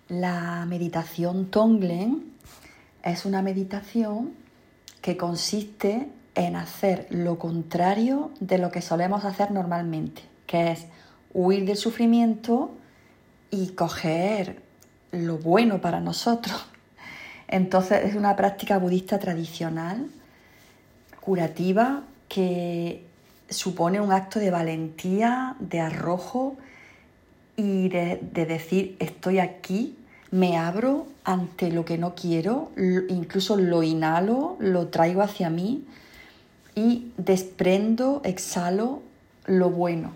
La meditación Tonglen es una meditación que consiste en hacer lo contrario de lo que solemos hacer normalmente, que es huir del sufrimiento y coger lo bueno para nosotros. Entonces es una práctica budista tradicional, curativa, que supone un acto de valentía, de arrojo y de decir estoy aquí, me abro ante lo que no quiero, incluso lo inhalo, lo traigo hacia mí y desprendo, exhalo lo bueno.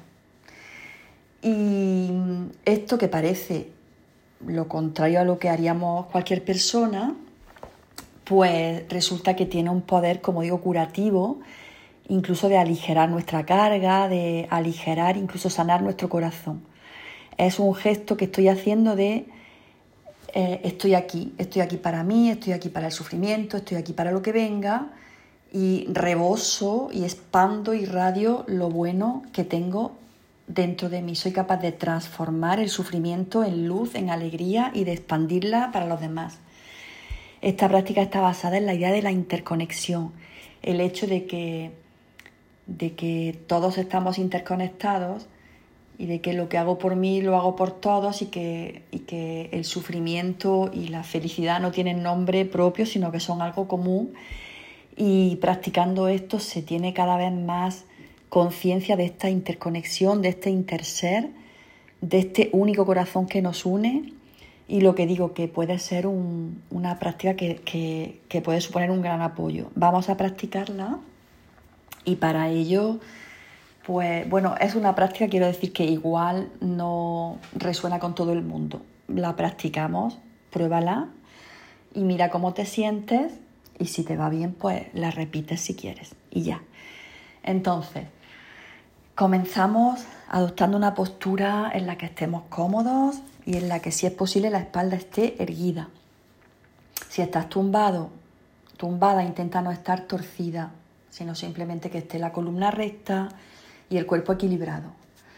Y esto que parece lo contrario a lo que haríamos cualquier persona, pues resulta que tiene un poder, como digo, curativo, incluso de aligerar nuestra carga, de aligerar, incluso sanar nuestro corazón. Es un gesto que estoy haciendo de estoy aquí para mí, estoy aquí para el sufrimiento, estoy aquí para lo que venga y reboso y expando y irradio lo bueno que tengo dentro de mí. Soy capaz de transformar el sufrimiento en luz, en alegría y de expandirla para los demás. Esta práctica está basada en la idea de la interconexión, el hecho de que todos estamos interconectados y de que lo que hago por mí lo hago por todos y que el sufrimiento y la felicidad no tienen nombre propio, sino que son algo común. Y practicando esto se tiene cada vez más conciencia de esta interconexión, de este interser, de este único corazón que nos une. Y lo que digo, que puede ser una práctica que puede suponer un gran apoyo. Vamos a practicarla y para ello, pues bueno, es una práctica, quiero decir, que igual no resuena con todo el mundo. La practicamos, pruébala y mira cómo te sientes y si te va bien, pues la repites si quieres y ya. Entonces, comenzamos adoptando una postura en la que estemos cómodos y en la que, si es posible, la espalda esté erguida. Si estás tumbado, tumbada, intenta no estar torcida, sino simplemente que esté la columna recta y el cuerpo equilibrado.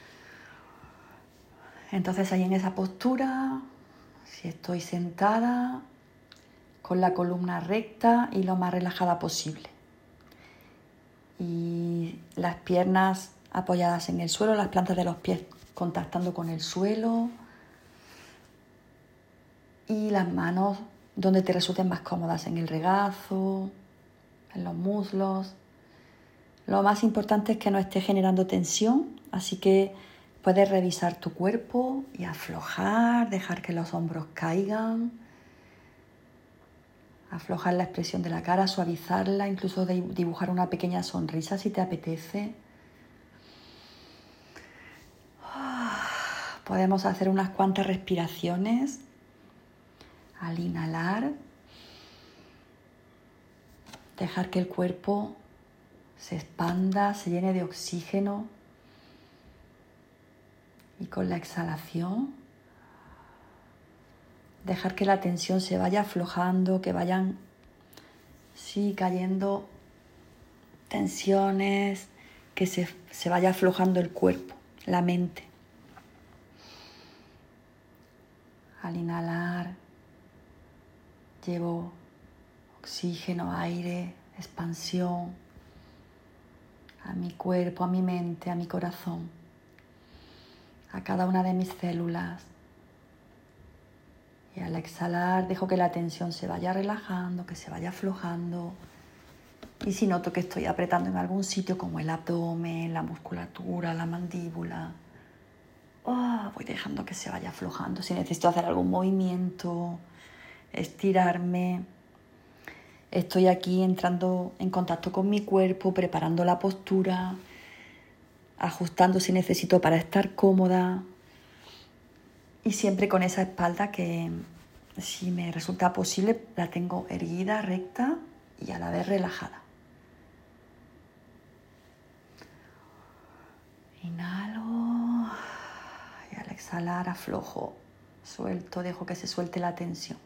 Entonces, ahí en esa postura, si estoy sentada, con la columna recta y lo más relajada posible. Y las piernas apoyadas en el suelo, las plantas de los pies contactando con el suelo y las manos donde te resulten más cómodas, en el regazo, en los muslos. Lo más importante es que no esté generando tensión, así que puedes revisar tu cuerpo y aflojar, dejar que los hombros caigan, aflojar la expresión de la cara, suavizarla, incluso dibujar una pequeña sonrisa si te apetece. Podemos hacer unas cuantas respiraciones al inhalar, dejar que el cuerpo se expanda, se llene de oxígeno y con la exhalación dejar que la tensión se vaya aflojando, que vayan cayendo tensiones, que se vaya aflojando el cuerpo, la mente. Al inhalar llevo oxígeno, aire, expansión a mi cuerpo, a mi mente, a mi corazón, a cada una de mis células. Y al exhalar dejo que la tensión se vaya relajando, que se vaya aflojando. Y si noto que estoy apretando en algún sitio como el abdomen, la musculatura, la mandíbula, voy dejando que se vaya aflojando. Si necesito hacer algún movimiento, estirarme, estoy aquí entrando en contacto con mi cuerpo, preparando la postura, ajustando si necesito para estar cómoda. Y siempre con esa espalda que, si me resulta posible, la tengo erguida, recta y a la vez relajada. Inhalo y al exhalar aflojo, suelto, dejo que se suelte la tensión.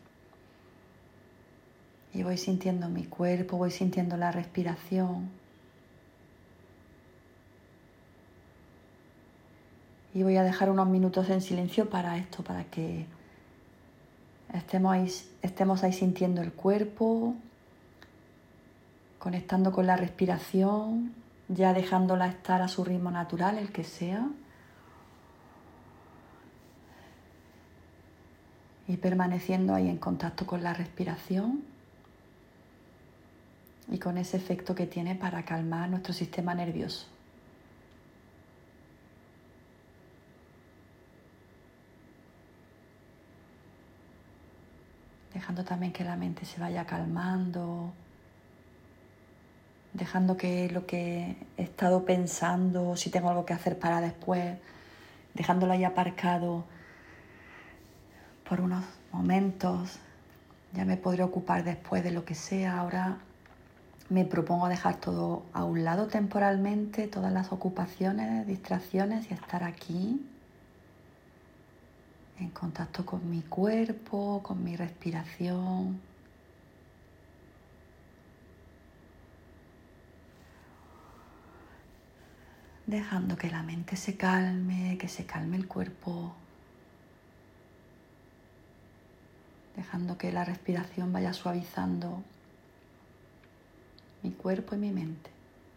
Y voy sintiendo mi cuerpo, voy sintiendo la respiración. Y voy a dejar unos minutos en silencio para esto, para que estemos ahí sintiendo el cuerpo, conectando con la respiración, ya dejándola estar a su ritmo natural, el que sea. Y permaneciendo ahí en contacto con la respiración y con ese efecto que tiene para calmar nuestro sistema nervioso. Dejando también que la mente se vaya calmando, dejando que lo que he estado pensando, si tengo algo que hacer para después, dejándolo ahí aparcado por unos momentos. Ya me podré ocupar después de lo que sea. Ahora me propongo dejar todo a un lado temporalmente, todas las ocupaciones, distracciones, y estar aquí en contacto con mi cuerpo, con mi respiración. Dejando que la mente se calme, que se calme el cuerpo. Dejando que la respiración vaya suavizando mi cuerpo y mi mente.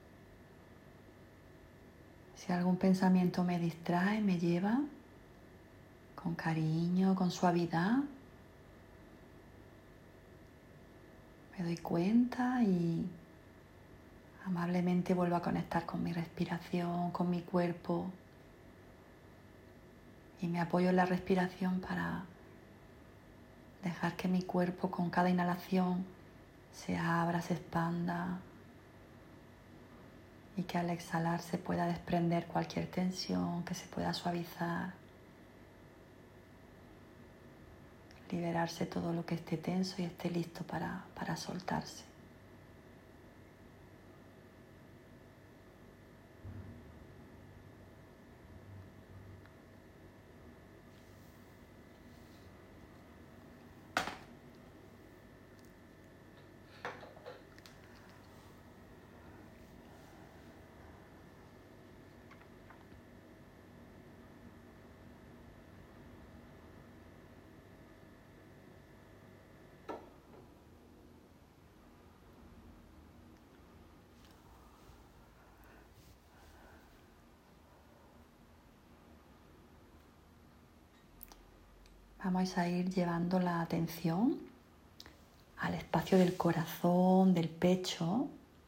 Si algún pensamiento me distrae, me lleva con cariño, con suavidad, me doy cuenta y amablemente vuelvo a conectar con mi respiración, con mi cuerpo, y me apoyo en la respiración para dejar que mi cuerpo con cada inhalación se abra, se expanda, y que al exhalar se pueda desprender cualquier tensión, que se pueda suavizar, liberarse todo lo que esté tenso y esté listo para soltarse. Vamos a ir llevando la atención al espacio del corazón, del pecho,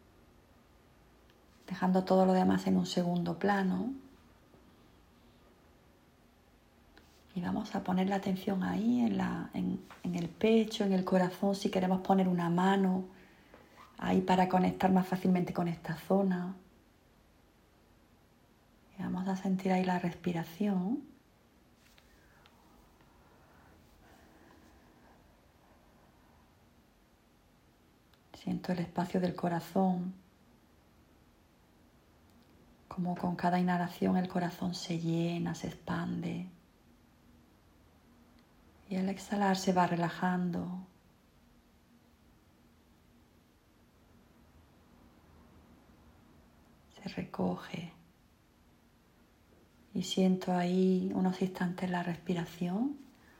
dejando todo lo demás en un segundo plano. Y vamos a poner la atención ahí en el pecho, en el corazón, si queremos poner una mano ahí para conectar más fácilmente con esta zona. Y vamos a sentir ahí la respiración. Siento el espacio del corazón, como con cada inhalación el corazón se llena, se expande. Y al exhalar se va relajando. Se recoge. Y siento ahí unos instantes la respiración.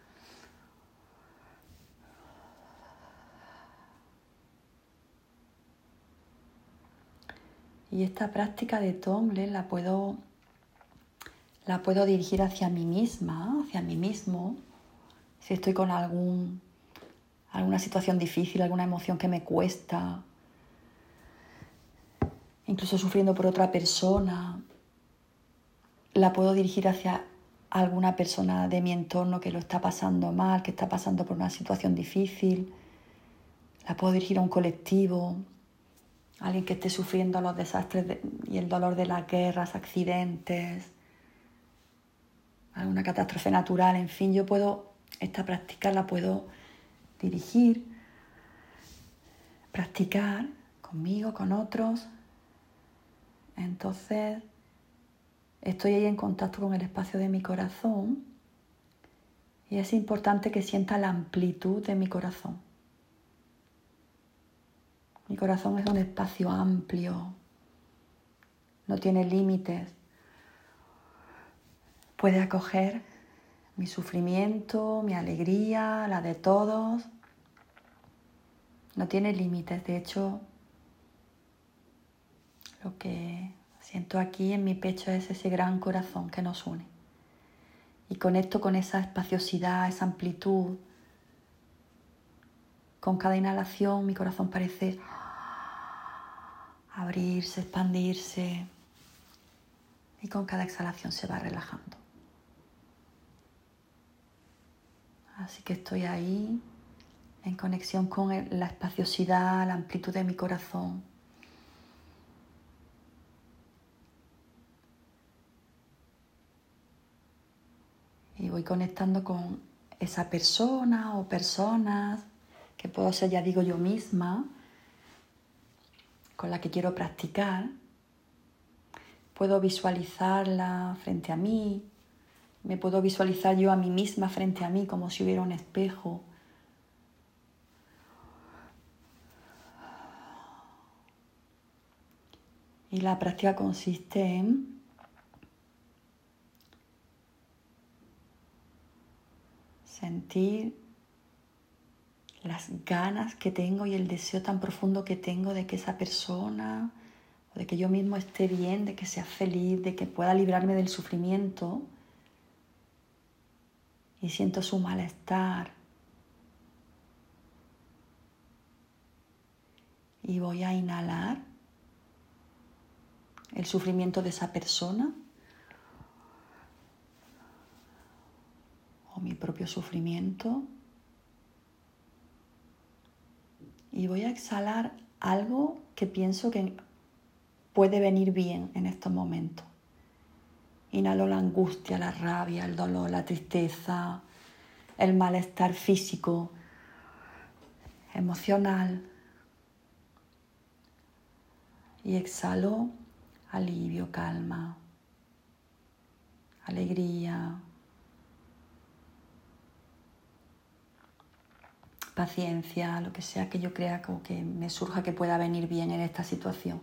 Y esta práctica de Tonglen la puedo dirigir hacia mí misma, hacia mí mismo. Si estoy con alguna situación difícil, alguna emoción que me cuesta, incluso sufriendo por otra persona, la puedo dirigir hacia alguna persona de mi entorno que lo está pasando mal, que está pasando por una situación difícil. La puedo dirigir a un colectivo, a alguien que esté sufriendo los desastres y el dolor de las guerras, accidentes, alguna catástrofe natural. En fin, esta práctica la puedo dirigir, practicar conmigo, con otros. Entonces estoy ahí en contacto con el espacio de mi corazón y es importante que sienta la amplitud de mi corazón. Mi corazón es un espacio amplio, no tiene límites, puede acoger Mi sufrimiento, mi alegría, la de todos, no tiene límites. De hecho, lo que siento aquí en mi pecho es ese gran corazón que nos une. Y conecto con esa espaciosidad, esa amplitud. Con cada inhalación mi corazón parece abrirse, expandirse. Y con cada exhalación se va relajando. Así que estoy ahí, en conexión con la espaciosidad, la amplitud de mi corazón. Y voy conectando con esa persona o personas, que puedo ser, ya digo, yo misma, con la que quiero practicar. Puedo visualizarla frente a mí, me puedo visualizar yo a mí misma frente a mí como si hubiera un espejo. Y la práctica consiste en sentir las ganas que tengo y el deseo tan profundo que tengo de que esa persona o de que yo mismo esté bien, de que sea feliz, de que pueda librarme del sufrimiento. Y siento su malestar. Y voy a inhalar el sufrimiento de esa persona o mi propio sufrimiento. Y voy a exhalar algo que pienso que puede venir bien en estos momentos. Inhalo la angustia, la rabia, el dolor, la tristeza, el malestar físico, emocional. Y exhalo alivio, calma, alegría, paciencia, lo que sea que yo crea que me surja que pueda venir bien en esta situación.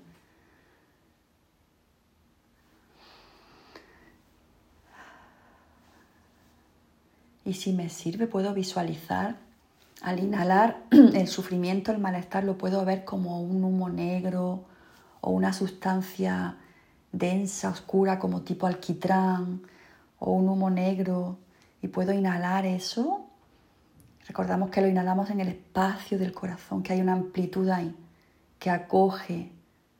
Y si me sirve, puedo visualizar, al inhalar el sufrimiento, el malestar, lo puedo ver como un humo negro o una sustancia densa, oscura, como tipo alquitrán o un humo negro. Y puedo inhalar eso. Recordamos que lo inhalamos en el espacio del corazón, que hay una amplitud ahí, que acoge.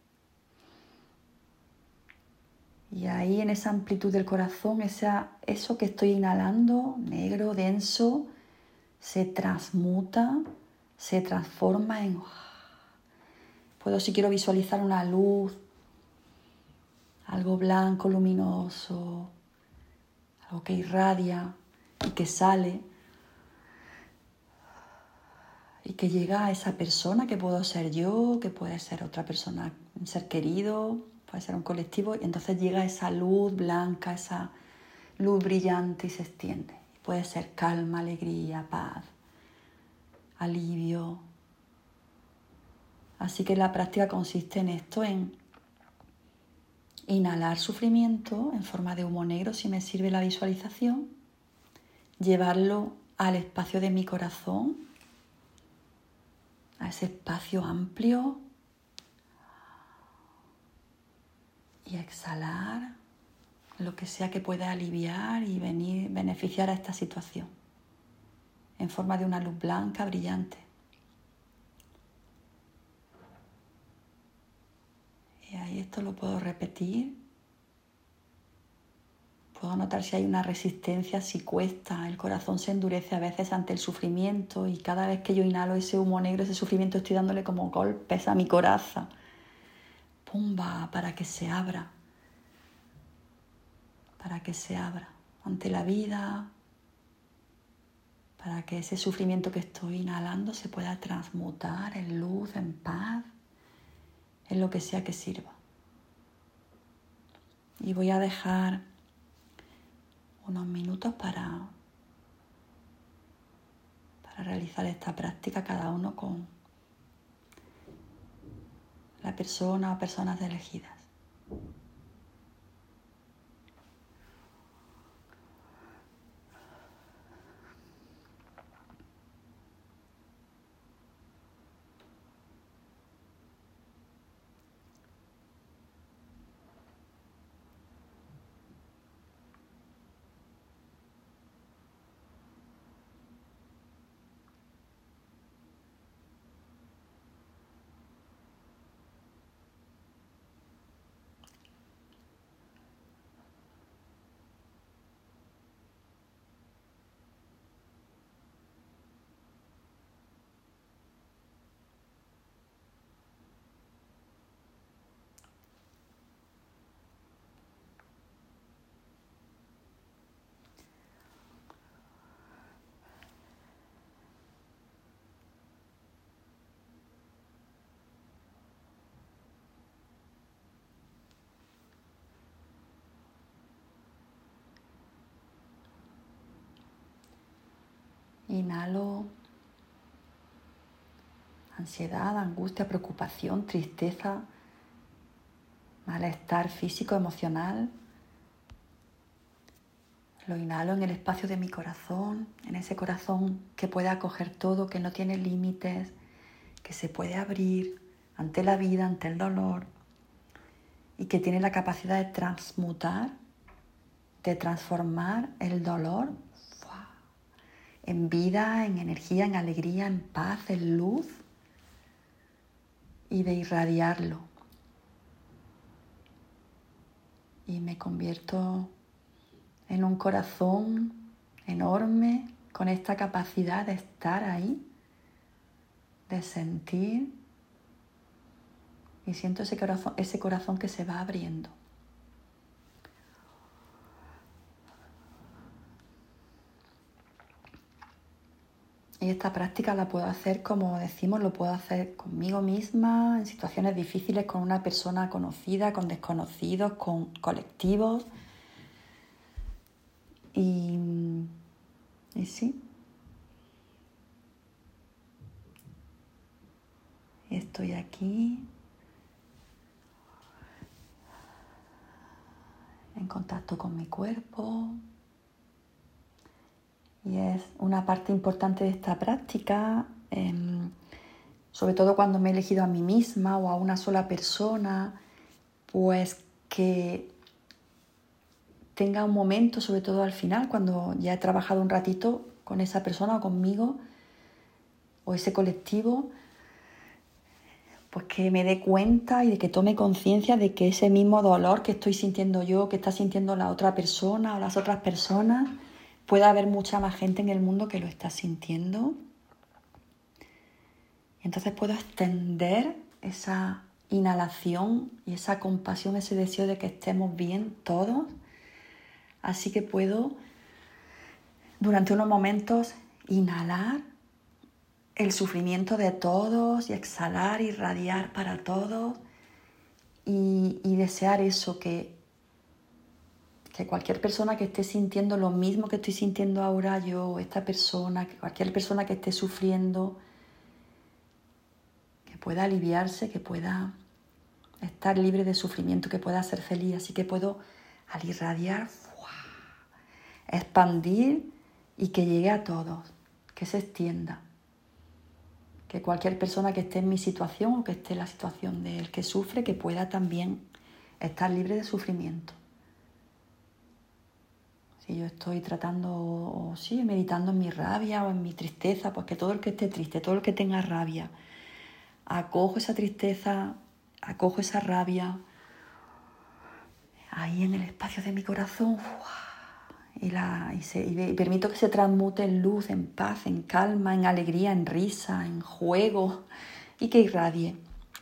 Y ahí en esa amplitud del corazón, eso que estoy inhalando, negro, denso, se transmuta, se transforma en... Puedo, si quiero, visualizar una luz, algo blanco, luminoso, algo que irradia y que sale y que llega a esa persona, que puedo ser yo, que puede ser otra persona, un ser querido, puede ser un colectivo, y entonces llega esa luz blanca, esa luz brillante y se extiende. Puede ser calma, alegría, paz, alivio. Así que la práctica consiste en esto, en inhalar sufrimiento en forma de humo negro, si me sirve la visualización, llevarlo al espacio de mi corazón, a ese espacio amplio, y exhalar lo que sea que pueda aliviar y beneficiar a esta situación en forma de una luz blanca brillante. Y ahí esto lo puedo repetir. Puedo notar si hay una resistencia, si cuesta. El corazón se endurece a veces ante el sufrimiento, y cada vez que yo inhalo ese humo negro, ese sufrimiento, estoy dándole como golpes a mi coraza. ¡Pumba! Para que se abra. Para que se abra ante la vida. Para que ese sufrimiento que estoy inhalando se pueda transmutar en luz, en paz, en lo que sea que sirva. Y voy a dejar unos minutos para realizar esta práctica, cada uno con la persona o personas elegidas. Inhalo ansiedad, angustia, preocupación, tristeza, malestar físico, emocional. Lo inhalo en el espacio de mi corazón, en ese corazón que puede acoger todo, que no tiene límites, que se puede abrir ante la vida, ante el dolor y que tiene la capacidad de transmutar, de transformar el dolor en vida, en energía, en alegría, en paz, en luz y de irradiarlo. Y me convierto en un corazón enorme con esta capacidad de estar ahí, de sentir, y siento ese corazón que se va abriendo. Y esta práctica la puedo hacer, como decimos, lo puedo hacer conmigo misma, en situaciones difíciles, con una persona conocida, con desconocidos, con colectivos. Y sí, estoy aquí en contacto con mi cuerpo. Y es una parte importante de esta práctica, sobre todo cuando me he elegido a mí misma o a una sola persona, pues que tenga un momento, sobre todo al final, cuando ya he trabajado un ratito con esa persona o conmigo o ese colectivo, pues que me dé cuenta y de que tome conciencia de que ese mismo dolor que estoy sintiendo yo, que está sintiendo la otra persona o las otras personas, puede haber mucha más gente en el mundo que lo está sintiendo. Y entonces puedo extender esa inhalación y esa compasión, ese deseo de que estemos bien todos. Así que puedo, durante unos momentos, inhalar el sufrimiento de todos y exhalar, irradiar para todos y desear eso, que cualquier persona que esté sintiendo lo mismo que estoy sintiendo ahora yo, esta persona, que cualquier persona que esté sufriendo, que pueda aliviarse, que pueda estar libre de sufrimiento, que pueda ser feliz. Así que puedo, al irradiar, expandir y que llegue a todos, que se extienda. Que cualquier persona que esté en mi situación o que esté en la situación del que sufre, que pueda también estar libre de sufrimiento. Si yo estoy tratando o sí, meditando en mi rabia o en mi tristeza, pues que todo el que esté triste, todo el que tenga rabia, acojo esa tristeza, acojo esa rabia ahí en el espacio de mi corazón y permito que se transmute en luz, en paz, en calma, en alegría, en risa, en juego y que irradie.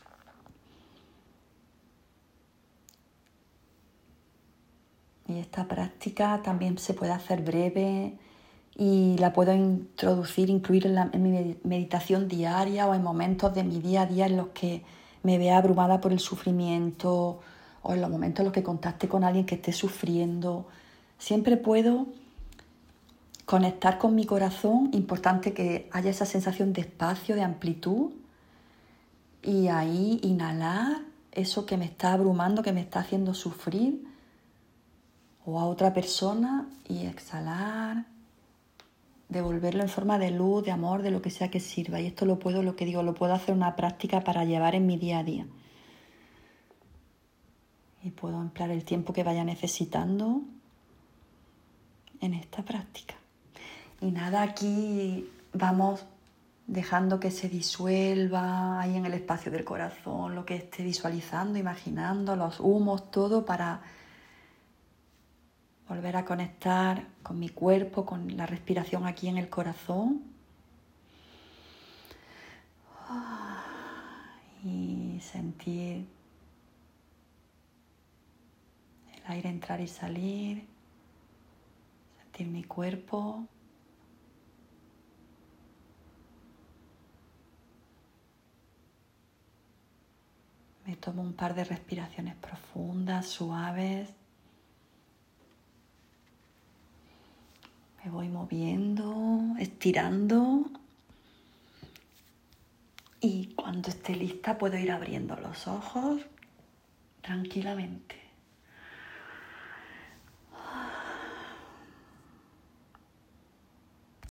Y esta práctica también se puede hacer breve y la puedo incluir en mi meditación diaria o en momentos de mi día a día en los que me vea abrumada por el sufrimiento o en los momentos en los que contacte con alguien que esté sufriendo. Siempre puedo conectar con mi corazón, importante que haya esa sensación de espacio, de amplitud, y ahí inhalar eso que me está abrumando, que me está haciendo sufrir, o a otra persona, y exhalar, devolverlo en forma de luz, de amor, de lo que sea que sirva. Y esto lo puedo hacer una práctica para llevar en mi día a día. Y puedo emplear el tiempo que vaya necesitando en esta práctica. Y nada, aquí vamos dejando que se disuelva ahí en el espacio del corazón, lo que esté visualizando, imaginando, los humos, todo para volver a conectar con mi cuerpo, con la respiración aquí en el corazón. Y sentir el aire entrar y salir, sentir mi cuerpo. Me tomo un par de respiraciones profundas, suaves. Me voy moviendo, estirando y cuando esté lista puedo ir abriendo los ojos tranquilamente.